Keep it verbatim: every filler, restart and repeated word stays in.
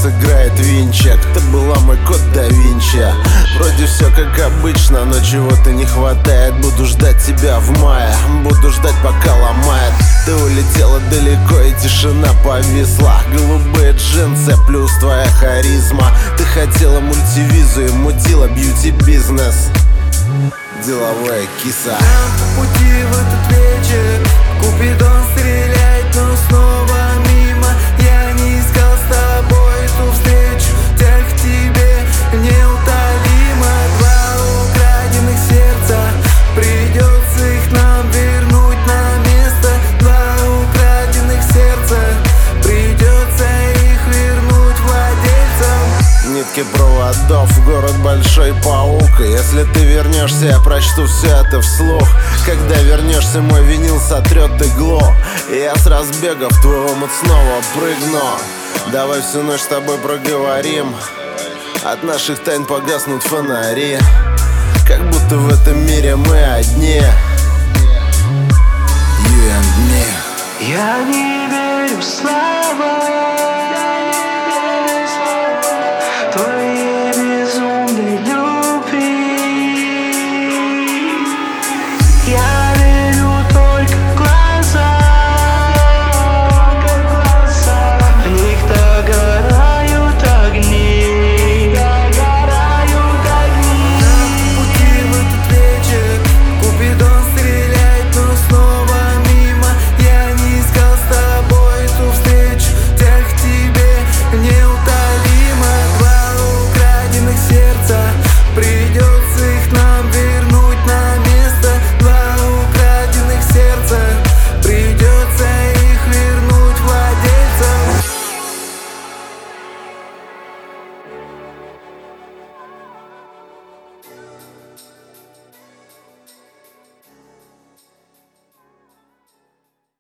сыграет винчик. Ты была мой код да Винчи. Вроде все как обычно, но чего-то не хватает. Буду ждать тебя в мае, буду ждать пока ломает. Ты улетела далеко и тишина повисла. Голубые джинсы плюс твоя харизма. Ты хотела мультивизу и мутила бьюти-бизнес. Деловая киса. Нам по пути в этот вечер Купидон стреляет, но снова мимо. Я не искал с тобой эту встречу, тях к тебе неутолимо. Два украденных сердца, придется их нам вернуть на место. Два украденных сердца, придется их вернуть владельцам. Нитки проводов, город большой паук. И если ты вернешься, я прочту все это вслух. Когда вернешься, мой винил сотрет иглу, и я с разбега в твой омут снова прыгну. Давай всю ночь с тобой проговорим. От наших тайн погаснут фонари, как будто в этом мире мы одни. You and me. Я не верю в слова твоей безумной любви. Я верю только в глаза, в них догорают огни. Догорают огни. На пути в этот вечер Купидон стреляет, но снова мимо. Я не искал с тобой эту встречу, тях к тебе неутолимо. Два украденных сердца, придется их нам вернуть на место. Два украденных сердца, придется их вернуть владельцам.